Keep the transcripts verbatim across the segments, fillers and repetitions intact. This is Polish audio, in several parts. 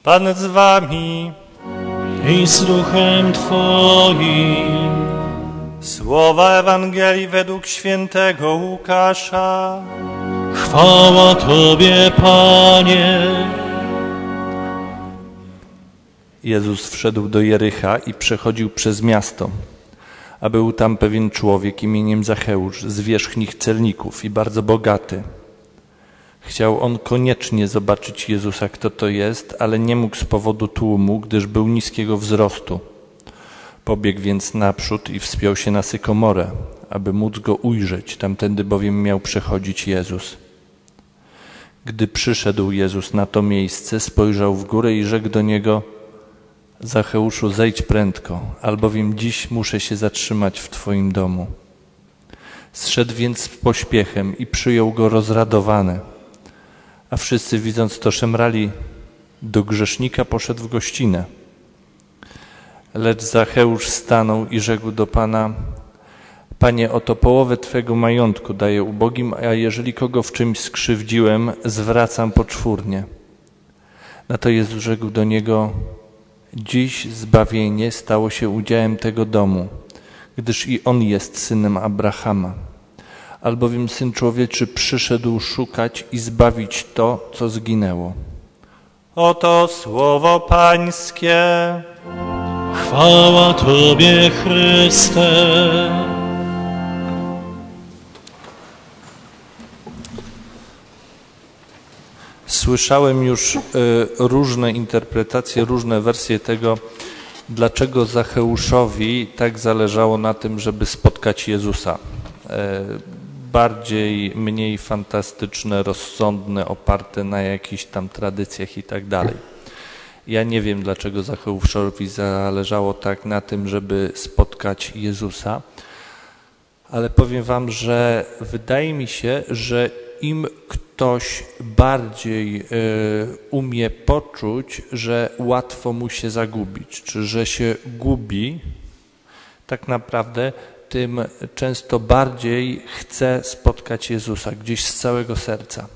Pan z wami i z duchem Twoim. Słowa Ewangelii według świętego Łukasza. Chwała Tobie, Panie. Jezus wszedł do Jericha i przechodził przez miasto, a był tam pewien człowiek imieniem Zacheusz, z wierzchnich celników i bardzo bogaty. Chciał on koniecznie zobaczyć Jezusa, kto to jest, ale nie mógł z powodu tłumu, gdyż był niskiego wzrostu. Pobiegł więc naprzód i wspiął się na sykomorę, aby móc go ujrzeć, tamtędy bowiem miał przechodzić Jezus. Gdy przyszedł Jezus na to miejsce, spojrzał w górę i rzekł do niego: Zacheuszu, zejdź prędko, albowiem dziś muszę się zatrzymać w Twoim domu. Zszedł więc z pośpiechem i przyjął go rozradowany. A wszyscy, widząc to, szemrali: do grzesznika poszedł w gościnę. Lecz Zacheusz stanął i rzekł do Pana: Panie, oto połowę Twego majątku daję ubogim, a jeżeli kogo w czymś skrzywdziłem, zwracam poczwórnie. Na to Jezus rzekł do niego: Dziś zbawienie stało się udziałem tego domu, gdyż i on jest synem Abrahama. Albowiem Syn Człowieczy przyszedł szukać i zbawić to, co zginęło. Oto słowo Pańskie. Chwała Tobie, Chryste. Słyszałem już y, różne interpretacje, różne wersje tego, dlaczego Zacheuszowi tak zależało na tym, żeby spotkać Jezusa. Y, bardziej, mniej fantastyczne, rozsądne, oparte na jakichś tam tradycjach i tak dalej. Ja nie wiem, dlaczego Zacheuszowi zależało tak na tym, żeby spotkać Jezusa, ale powiem wam, że wydaje mi się, że im ktoś bardziej y, umie poczuć, że łatwo mu się zagubić, czy że się gubi, tak naprawdę tym często bardziej chce spotkać Jezusa gdzieś z całego serca.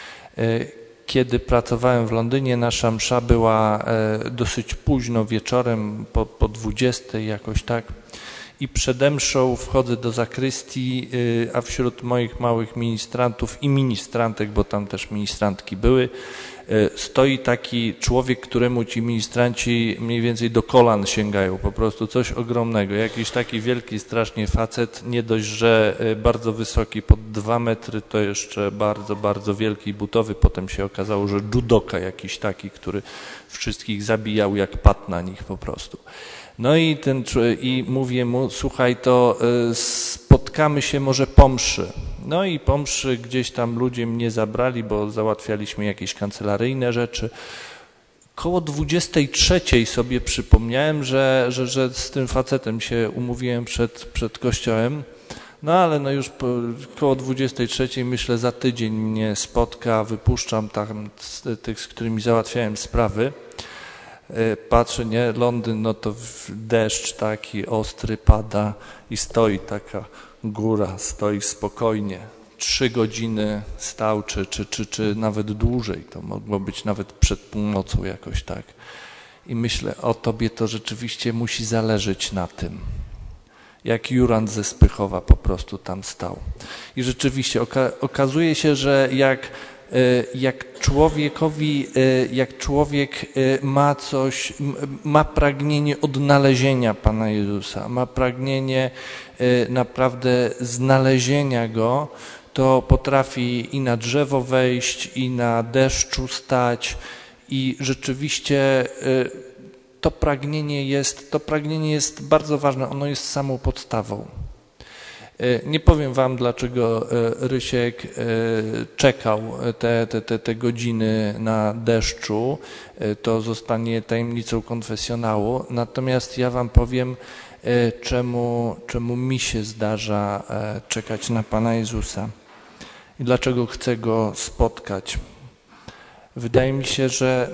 Y, Kiedy pracowałem w Londynie, nasza msza była y, dosyć późno wieczorem, po, po dwudziestej jakoś tak. I przede mszą wchodzę do zakrystii, a wśród moich małych ministrantów i ministrantek, bo tam też ministrantki były, stoi taki człowiek, któremu ci ministranci mniej więcej do kolan sięgają, po prostu coś ogromnego. Jakiś taki wielki strasznie facet, nie dość, że bardzo wysoki, pod dwa metry, to jeszcze bardzo, bardzo wielki, butowy. Potem się okazało, że judoka jakiś taki, który wszystkich zabijał jak pat na nich po prostu. No i, ten, i mówię mu: słuchaj, to spotkamy się może po mszy. No i po mszy gdzieś tam ludzie mnie zabrali, bo załatwialiśmy jakieś kancelaryjne rzeczy. Koło dwudziestej trzeciej sobie przypomniałem, że, że, że z tym facetem się umówiłem przed, przed kościołem. No ale no już po, koło dwudziestej trzeciej myślę, za tydzień mnie spotka, wypuszczam tam z, tych, z którymi załatwiałem sprawy. Patrzę, nie, Londyn, no to deszcz taki ostry pada i stoi taka góra, stoi spokojnie. Trzy godziny stał, czy, czy, czy, czy nawet dłużej, to mogło być nawet przed północą jakoś tak. I myślę, o Tobie to rzeczywiście musi zależeć na tym. Jak Jurand ze Spychowa po prostu tam stał. I rzeczywiście oka- okazuje się, że jak jak człowiekowi, jak człowiek ma coś, ma pragnienie odnalezienia Pana Jezusa, ma pragnienie naprawdę znalezienia Go, to potrafi i na drzewo wejść, i na deszczu stać i rzeczywiście to pragnienie jest, to pragnienie jest bardzo ważne, ono jest samą podstawą. Nie powiem wam, dlaczego Rysiek czekał te, te, te, te godziny na deszczu. To zostanie tajemnicą konfesjonału. Natomiast ja wam powiem, czemu, czemu mi się zdarza czekać na Pana Jezusa i dlaczego chcę Go spotkać. Wydaje mi się, że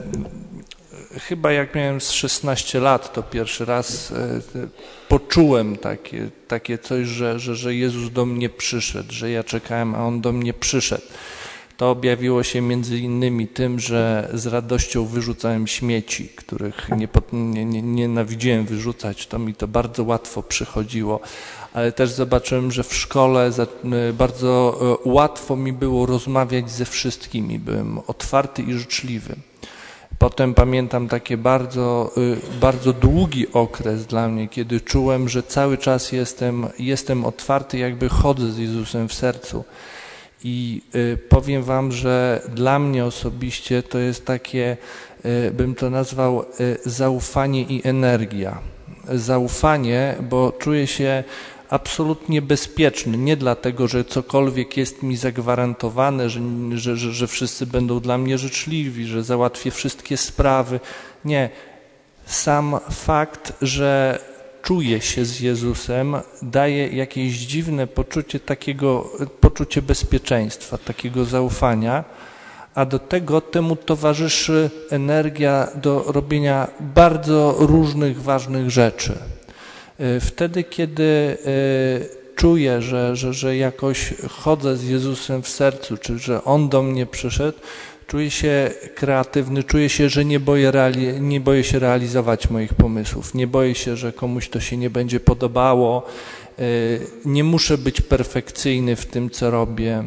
chyba jak miałem z szesnaście lat, to pierwszy raz poczułem takie, takie coś, że, że, że Jezus do mnie przyszedł, że ja czekałem, a On do mnie przyszedł. To objawiło się między innymi tym, że z radością wyrzucałem śmieci, których nie, nie, nie, nienawidziłem wyrzucać. To mi to bardzo łatwo przychodziło, ale też zobaczyłem, że w szkole bardzo łatwo mi było rozmawiać ze wszystkimi. Byłem otwarty i życzliwy. Potem pamiętam taki bardzo, bardzo długi okres dla mnie, kiedy czułem, że cały czas jestem, jestem otwarty, jakby chodzę z Jezusem w sercu. I powiem wam, że dla mnie osobiście to jest takie, bym to nazwał, zaufanie i energia. Zaufanie, bo czuję się absolutnie bezpieczny, nie dlatego, że cokolwiek jest mi zagwarantowane, że, że, że, że wszyscy będą dla mnie życzliwi, że załatwię wszystkie sprawy. Nie. Sam fakt, że czuję się z Jezusem, daje jakieś dziwne poczucie takiego, poczucie bezpieczeństwa, takiego zaufania, a do tego temu towarzyszy energia do robienia bardzo różnych ważnych rzeczy. Wtedy, kiedy czuję, że, że, że jakoś chodzę z Jezusem w sercu, czy że On do mnie przyszedł, czuję się kreatywny, czuję się, że nie boję, reali- nie boję się realizować moich pomysłów, nie boję się, że komuś to się nie będzie podobało, nie muszę być perfekcyjny w tym, co robię.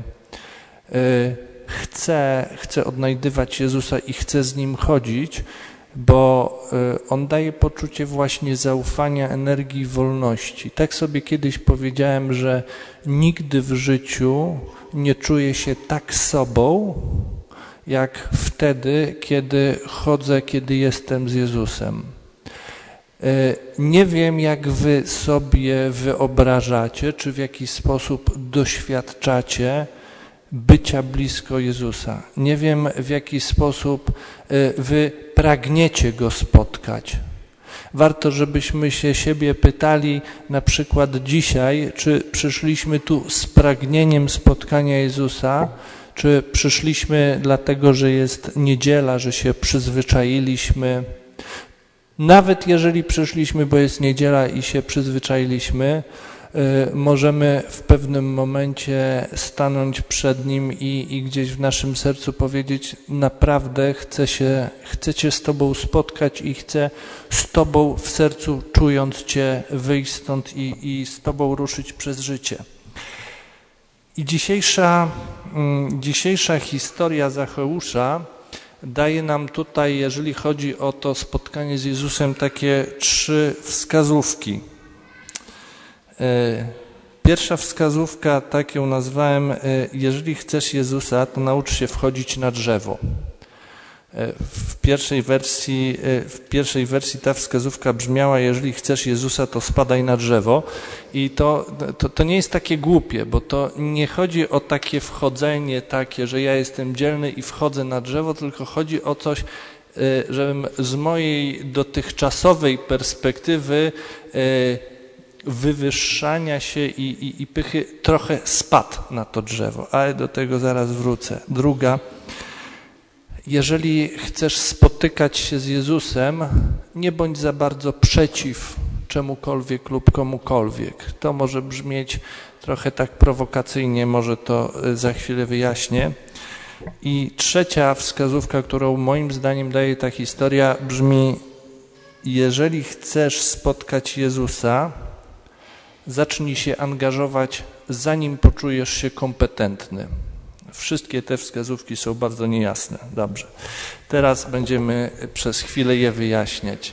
Chcę, chcę odnajdywać Jezusa i chcę z Nim chodzić, bo On daje poczucie właśnie zaufania, energii i wolności. Tak sobie kiedyś powiedziałem, że nigdy w życiu nie czuję się tak sobą, jak wtedy, kiedy chodzę, kiedy jestem z Jezusem. Nie wiem, jak wy sobie wyobrażacie, czy w jakiś sposób doświadczacie bycia blisko Jezusa. Nie wiem, w jaki sposób wy pragniecie Go spotkać. Warto, żebyśmy się siebie pytali na przykład dzisiaj, czy przyszliśmy tu z pragnieniem spotkania Jezusa, czy przyszliśmy dlatego, że jest niedziela, że się przyzwyczailiśmy. Nawet jeżeli przyszliśmy, bo jest niedziela i się przyzwyczailiśmy, możemy w pewnym momencie stanąć przed Nim i, i gdzieś w naszym sercu powiedzieć: naprawdę chcę się, chcę Cię z Tobą spotkać i chcę z Tobą w sercu, czując Cię, wyjść stąd i, i z Tobą ruszyć przez życie. I dzisiejsza, dzisiejsza historia Zacheusza daje nam tutaj, jeżeli chodzi o to spotkanie z Jezusem, takie trzy wskazówki. Pierwsza wskazówka, tak ją nazwałem: jeżeli chcesz Jezusa, to naucz się wchodzić na drzewo. W pierwszej wersji, w pierwszej wersji ta wskazówka brzmiała: jeżeli chcesz Jezusa, to spadaj na drzewo. I to, to, to nie jest takie głupie, bo to nie chodzi o takie wchodzenie takie, że ja jestem dzielny i wchodzę na drzewo, tylko chodzi o coś, żebym z mojej dotychczasowej perspektywy wywyższania się i, i, i pychy trochę spadł na to drzewo, ale do tego zaraz wrócę. Druga: jeżeli chcesz spotykać się z Jezusem, nie bądź za bardzo przeciw czemukolwiek lub komukolwiek. To może brzmieć trochę tak prowokacyjnie, może to za chwilę wyjaśnię. I trzecia wskazówka, którą moim zdaniem daje ta historia, brzmi: jeżeli chcesz spotkać Jezusa, zacznij się angażować, zanim poczujesz się kompetentny. Wszystkie te wskazówki są bardzo niejasne. Dobrze. Teraz będziemy przez chwilę je wyjaśniać.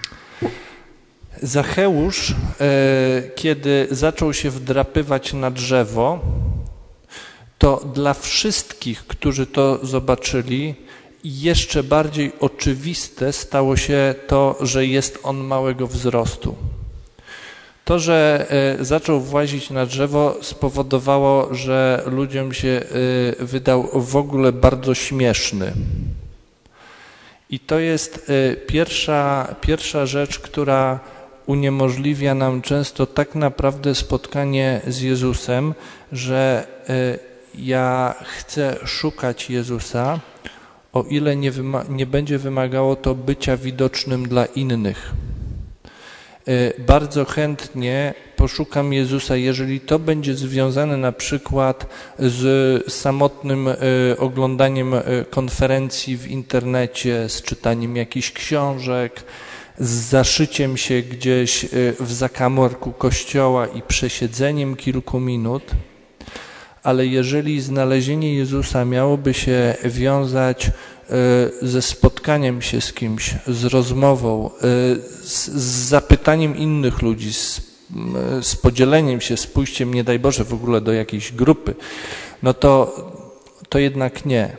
Zacheusz, kiedy zaczął się wdrapywać na drzewo, to dla wszystkich, którzy to zobaczyli, jeszcze bardziej oczywiste stało się to, że jest on małego wzrostu. To, że zaczął włazić na drzewo, spowodowało, że ludziom się wydał w ogóle bardzo śmieszny. I to jest pierwsza, pierwsza rzecz, która uniemożliwia nam często tak naprawdę spotkanie z Jezusem, że ja chcę szukać Jezusa, o ile nie, wyma- nie będzie wymagało to bycia widocznym dla innych. Bardzo chętnie poszukam Jezusa, jeżeli to będzie związane na przykład z samotnym oglądaniem konferencji w internecie, z czytaniem jakichś książek, z zaszyciem się gdzieś w zakamarku kościoła i przesiedzeniem kilku minut, ale jeżeli znalezienie Jezusa miałoby się wiązać ze spotkaniem się z kimś, z rozmową, z, z zapytaniem innych ludzi, z, z podzieleniem się, z pójściem, nie daj Boże, w ogóle do jakiejś grupy, no to, to jednak nie.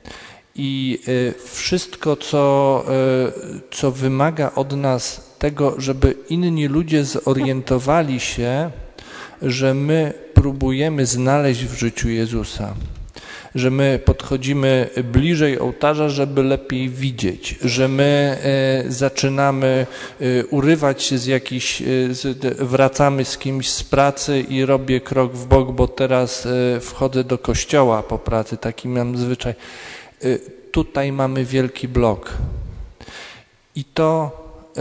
I wszystko, co, co wymaga od nas tego, żeby inni ludzie zorientowali się, że my próbujemy znaleźć w życiu Jezusa, że my podchodzimy bliżej ołtarza, żeby lepiej widzieć, że my e, zaczynamy e, urywać się z jakichś, e, z, wracamy z kimś z pracy i robię krok w bok, bo teraz e, wchodzę do kościoła po pracy, taki mam zwyczaj. E, tutaj mamy wielki blok. I to, e,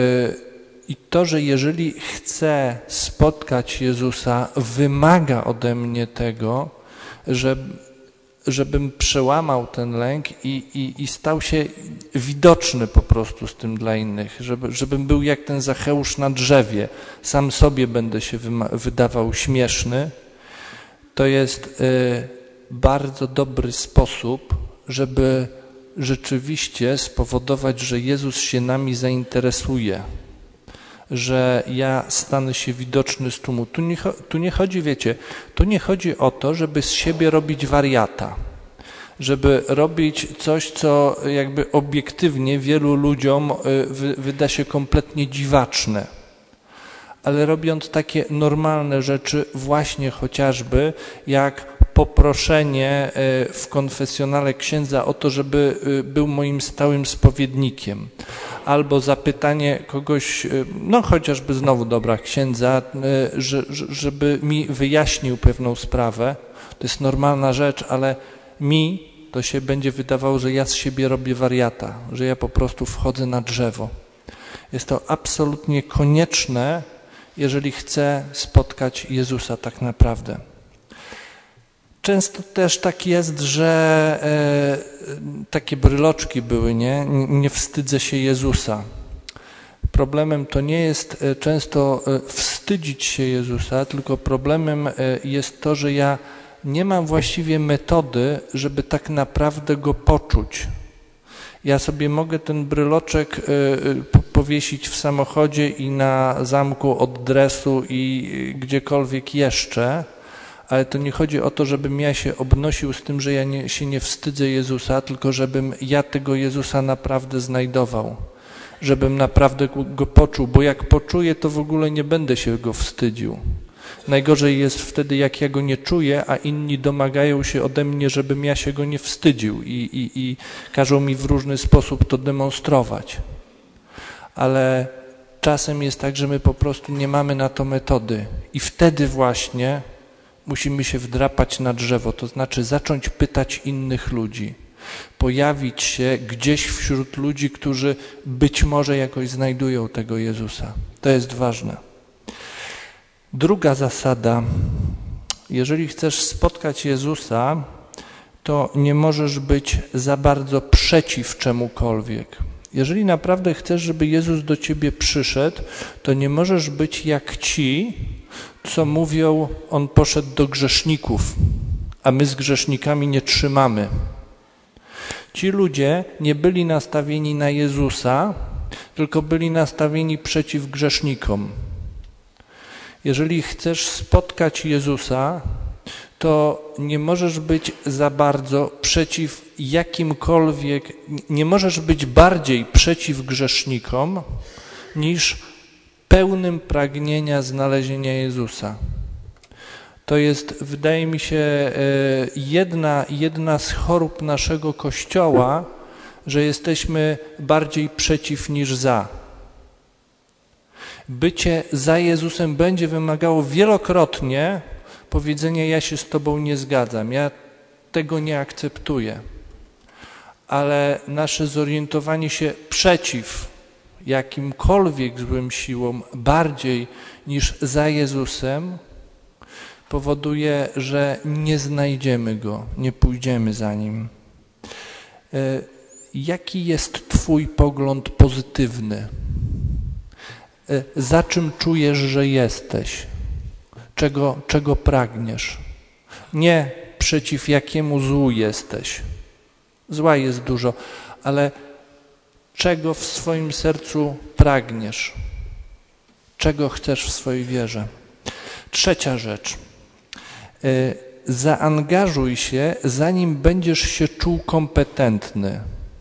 i to, że jeżeli chcę spotkać Jezusa, wymaga ode mnie tego, że żebym przełamał ten lęk i, i, i stał się widoczny po prostu z tym dla innych, żeby, żebym był jak ten Zacheusz na drzewie, sam sobie będę się wydawał śmieszny, to jest y, bardzo dobry sposób, żeby rzeczywiście spowodować, że Jezus się nami zainteresuje, że ja stanę się widoczny z tłumu. Tu nie, tu nie chodzi, wiecie, tu nie chodzi o to, żeby z siebie robić wariata, żeby robić coś, co jakby obiektywnie wielu ludziom wy, wyda się kompletnie dziwaczne, ale robiąc takie normalne rzeczy, właśnie chociażby jak poproszenie w konfesjonale księdza o to, żeby był moim stałym spowiednikiem, albo zapytanie kogoś, no chociażby znowu dobra księdza, że, żeby mi wyjaśnił pewną sprawę. To jest normalna rzecz, ale mi to się będzie wydawało, że ja z siebie robię wariata, że ja po prostu wchodzę na drzewo. Jest to absolutnie konieczne, jeżeli chcę spotkać Jezusa tak naprawdę. Często też tak jest, że e, takie bryloczki były, nie? Nie wstydzę się Jezusa. Problemem to nie jest często wstydzić się Jezusa, tylko problemem jest to, że ja nie mam właściwie metody, żeby tak naprawdę Go poczuć. Ja sobie mogę ten bryloczek powiesić w samochodzie i na zamku od dresu i gdziekolwiek jeszcze, ale to nie chodzi o to, żebym ja się obnosił z tym, że ja nie, się nie wstydzę Jezusa, tylko żebym ja tego Jezusa naprawdę znajdował, żebym naprawdę Go poczuł, bo jak poczuję, to w ogóle nie będę się Go wstydził. Najgorzej jest wtedy, jak ja Go nie czuję, a inni domagają się ode mnie, żebym ja się Go nie wstydził i, i, i każą mi w różny sposób to demonstrować. Ale czasem jest tak, że my po prostu nie mamy na to metody i wtedy właśnie musimy się wdrapać na drzewo, to znaczy zacząć pytać innych ludzi, pojawić się gdzieś wśród ludzi, którzy być może jakoś znajdują tego Jezusa. To jest ważne. Druga zasada. Jeżeli chcesz spotkać Jezusa, to nie możesz być za bardzo przeciw czemukolwiek. Jeżeli naprawdę chcesz, żeby Jezus do ciebie przyszedł, to nie możesz być jak ci, co mówią, on poszedł do grzeszników, a my z grzesznikami nie trzymamy. Ci ludzie nie byli nastawieni na Jezusa, tylko byli nastawieni przeciw grzesznikom. Jeżeli chcesz spotkać Jezusa, to nie możesz być za bardzo przeciw jakimkolwiek, nie możesz być bardziej przeciw grzesznikom niż pełnym pragnienia znalezienia Jezusa. To jest, wydaje mi się, jedna, jedna z chorób naszego Kościoła, że jesteśmy bardziej przeciw niż za. Bycie za Jezusem będzie wymagało wielokrotnie powiedzenia: ja się z Tobą nie zgadzam, ja tego nie akceptuję. Ale nasze zorientowanie się przeciw jakimkolwiek złym siłom bardziej niż za Jezusem, powoduje, że nie znajdziemy Go, nie pójdziemy za Nim. Jaki jest Twój pogląd pozytywny? Za czym czujesz, że jesteś? Czego, czego pragniesz? Nie przeciw jakiemu złu jesteś. Zła jest dużo, ale czego w swoim sercu pragniesz? Czego chcesz w swojej wierze? Trzecia rzecz. Zaangażuj się, zanim będziesz się czuł kompetentny.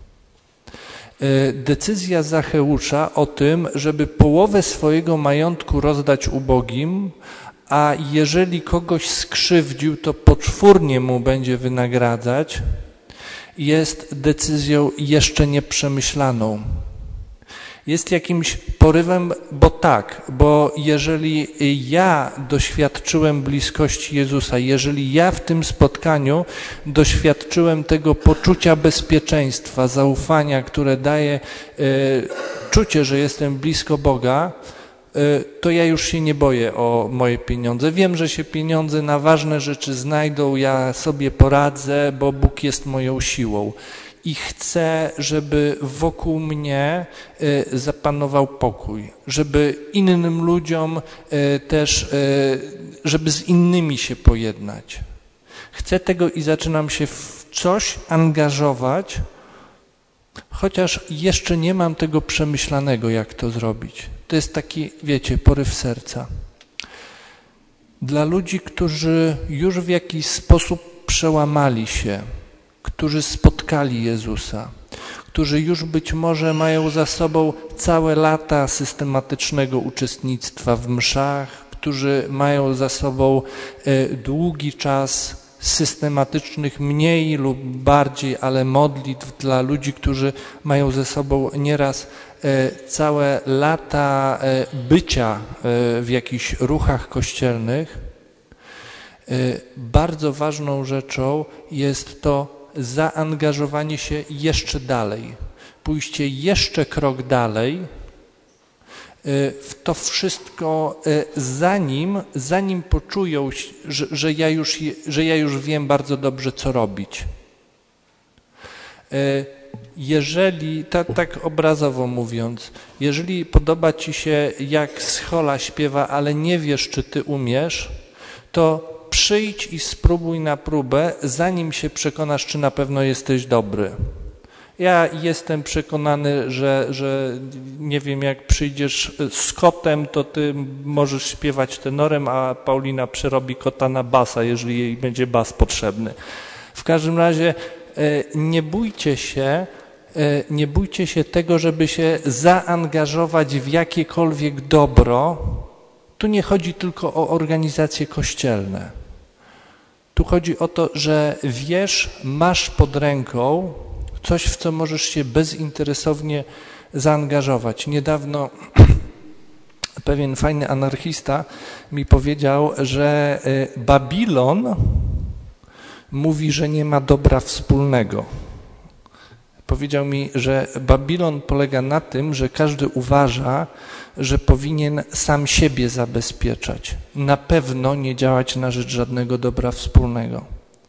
Decyzja Zacheusza o tym, żeby połowę swojego majątku rozdać ubogim, a jeżeli kogoś skrzywdził, to poczwórnie mu będzie wynagradzać, jest decyzją jeszcze nieprzemyślaną. Jest jakimś porywem, bo tak, bo jeżeli ja doświadczyłem bliskości Jezusa, jeżeli ja w tym spotkaniu doświadczyłem tego poczucia bezpieczeństwa, zaufania, które daje e, czucie, że jestem blisko Boga, e, to ja już się nie boję o moje pieniądze. Wiem, że się pieniądze na ważne rzeczy znajdą, ja sobie poradzę, bo Bóg jest moją siłą. I chcę, żeby wokół mnie zapanował pokój, żeby innym ludziom też, żeby z innymi się pojednać. Chcę tego i zaczynam się w coś angażować, chociaż jeszcze nie mam tego przemyślanego, jak to zrobić. To jest taki, wiecie, poryw serca. Dla ludzi, którzy już w jakiś sposób przełamali się, którzy spotkali Jezusa, którzy już być może mają za sobą całe lata systematycznego uczestnictwa w mszach, którzy mają za sobą długi czas systematycznych, mniej lub bardziej, ale modlitw dla ludzi, którzy mają ze sobą nieraz całe lata bycia w jakichś ruchach kościelnych. Bardzo ważną rzeczą jest to zaangażowanie się jeszcze dalej, pójście jeszcze krok dalej w to wszystko, zanim, zanim poczują, że, że, ja już, że ja już wiem bardzo dobrze, co robić. Jeżeli, tak, tak obrazowo mówiąc, jeżeli podoba ci się, jak Schola śpiewa, ale nie wiesz, czy ty umiesz, to przyjdź i spróbuj na próbę, zanim się przekonasz, czy na pewno jesteś dobry. Ja jestem przekonany, że, że nie wiem, jak przyjdziesz z kotem, to ty możesz śpiewać tenorem, a Paulina przerobi kota na basa, jeżeli jej będzie bas potrzebny. W każdym razie nie bójcie się, nie bójcie się tego, żeby się zaangażować w jakiekolwiek dobro. Tu nie chodzi tylko o organizacje kościelne. Tu chodzi o to, że wiesz, masz pod ręką coś, w co możesz się bezinteresownie zaangażować. Niedawno pewien fajny anarchista mi powiedział, że Babilon mówi, że nie ma dobra wspólnego. Powiedział mi, że Babilon polega na tym, że każdy uważa, że powinien sam siebie zabezpieczać. Na pewno nie działać na rzecz żadnego dobra wspólnego.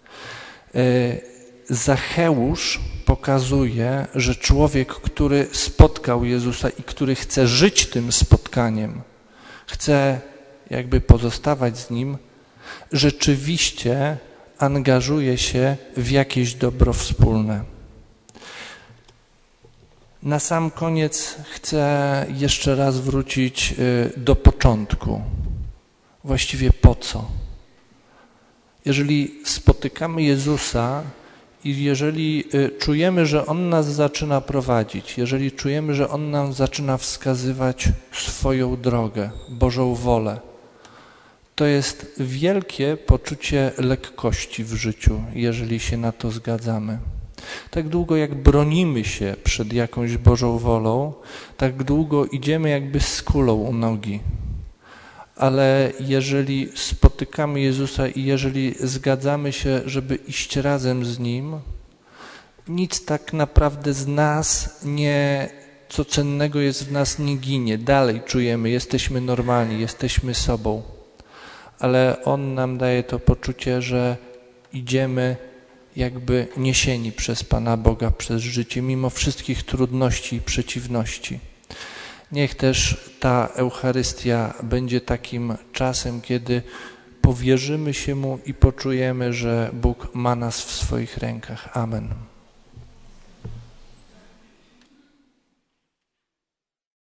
Zacheusz pokazuje, że człowiek, który spotkał Jezusa i który chce żyć tym spotkaniem, chce jakby pozostawać z Nim, rzeczywiście angażuje się w jakieś dobro wspólne. Na sam koniec chcę jeszcze raz wrócić do początku. Właściwie po co? Jeżeli spotykamy Jezusa i jeżeli czujemy, że On nas zaczyna prowadzić, jeżeli czujemy, że On nam zaczyna wskazywać swoją drogę, Bożą wolę, to jest wielkie poczucie lekkości w życiu, jeżeli się na to zgadzamy. Tak długo jak bronimy się przed jakąś Bożą wolą, tak długo idziemy jakby z kulą u nogi. Ale jeżeli spotykamy Jezusa i jeżeli zgadzamy się, żeby iść razem z Nim, nic tak naprawdę z nas nie co cennego jest w nas, nie ginie. Dalej czujemy, jesteśmy normalni, jesteśmy sobą. Ale On nam daje to poczucie, że idziemy jakby niesieni przez Pana Boga, przez życie, mimo wszystkich trudności i przeciwności. Niech też ta Eucharystia będzie takim czasem, kiedy powierzymy się Mu i poczujemy, że Bóg ma nas w swoich rękach. Amen.